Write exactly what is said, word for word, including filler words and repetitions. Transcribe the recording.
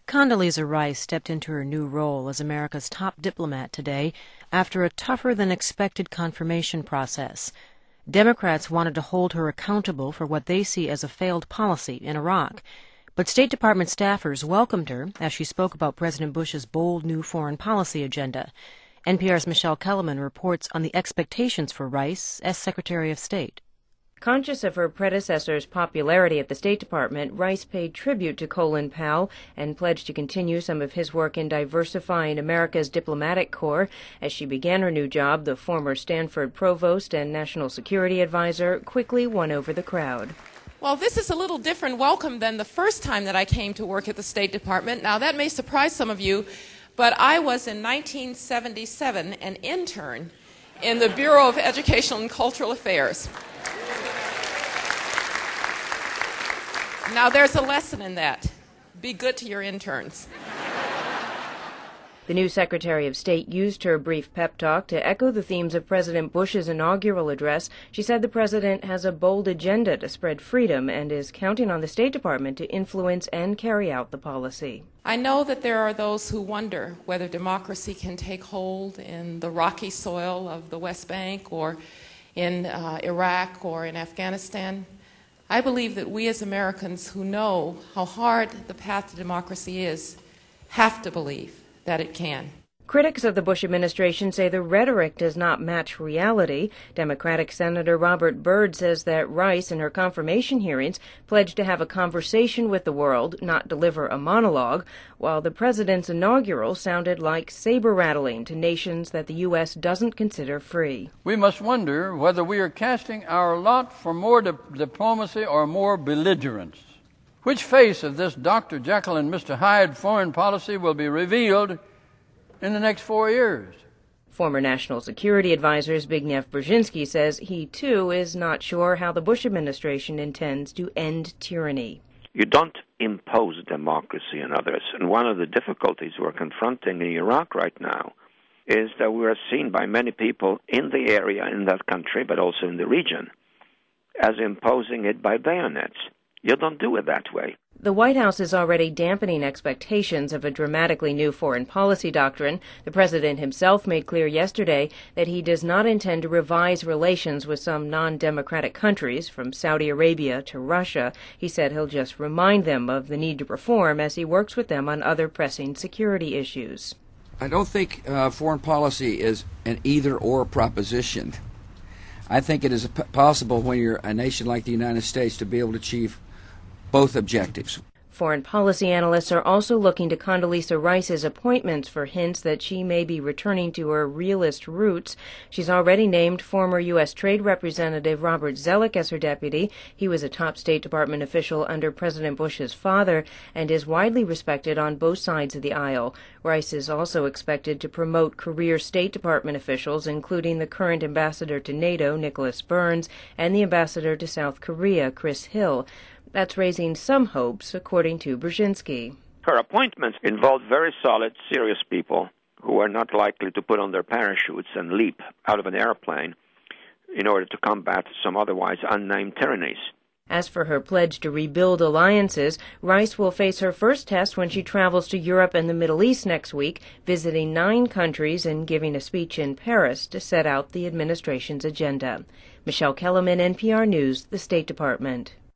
Condoleezza Rice stepped into her new role as America's top diplomat today after a tougher-than-expected confirmation process. Democrats wanted to hold her accountable for what they see as a failed policy in Iraq. But State Department staffers welcomed her as she spoke about President Bush's bold new foreign policy agenda. N P R's Michelle Kellerman reports on the expectations for Rice as Secretary of State. Conscious of her predecessor's popularity at the State Department, Rice paid tribute to Colin Powell and pledged to continue some of his work in diversifying America's diplomatic corps. As she began her new job, the former Stanford provost and national security advisor quickly won over the crowd. Well, this is a little different welcome than the first time that I came to work at the State Department. Now, that may surprise some of you, but I was in nineteen seventy-seven an intern in the Bureau of Educational and Cultural Affairs. Now, there's a lesson in that. Be good to your interns. The new Secretary of State used her brief pep talk to echo the themes of President Bush's inaugural address. She said the president has a bold agenda to spread freedom and is counting on the State Department to influence and carry out the policy. I know that there are those who wonder whether democracy can take hold in the rocky soil of the West Bank or in uh, Iraq or in Afghanistan. I believe that we as Americans who know how hard the path to democracy is have to believe that it can. Critics of the Bush administration say the rhetoric does not match reality. Democratic Senator Robert Byrd says that Rice, in her confirmation hearings, pledged to have a conversation with the world, not deliver a monologue, while the president's inaugural sounded like saber-rattling to nations that the U S doesn't consider free. We must wonder whether we are casting our lot for more di- diplomacy or more belligerence. Which face of this Doctor Jekyll and Mister Hyde foreign policy will be revealed in the next four years. Former National Security Advisor Zbigniew Brzezinski says he, too, is not sure how the Bush administration intends to end tyranny. You don't impose democracy on others. And one of the difficulties we're confronting in Iraq right now is that we are seen by many people in the area, in that country, but also in the region, as imposing it by bayonets. You don't do it that way. The White House is already dampening expectations of a dramatically new foreign policy doctrine. The president himself made clear yesterday that he does not intend to revise relations with some non-democratic countries, from Saudi Arabia to Russia. He said he'll just remind them of the need to reform as he works with them on other pressing security issues. I don't think uh, foreign policy is an either-or proposition. I think it is p- possible when you're a nation like the United States to be able to achieve both objectives. Foreign policy analysts are also looking to Condoleezza Rice's appointments for hints that she may be returning to her realist roots. She's already named former U S Trade Representative Robert Zoellick as her deputy. He was a top State Department official under President Bush's father and is widely respected on both sides of the aisle. Rice is also expected to promote career State Department officials, including the current ambassador to NATO, Nicholas Burns, and the ambassador to South Korea, Chris Hill. That's raising some hopes, according to Brzezinski. Her appointments involved very solid, serious people who are not likely to put on their parachutes and leap out of an airplane in order to combat some otherwise unnamed tyrannies. As for her pledge to rebuild alliances, Rice will face her first test when she travels to Europe and the Middle East next week, visiting nine countries and giving a speech in Paris to set out the administration's agenda. Michelle Kellerman, N P R News, the State Department.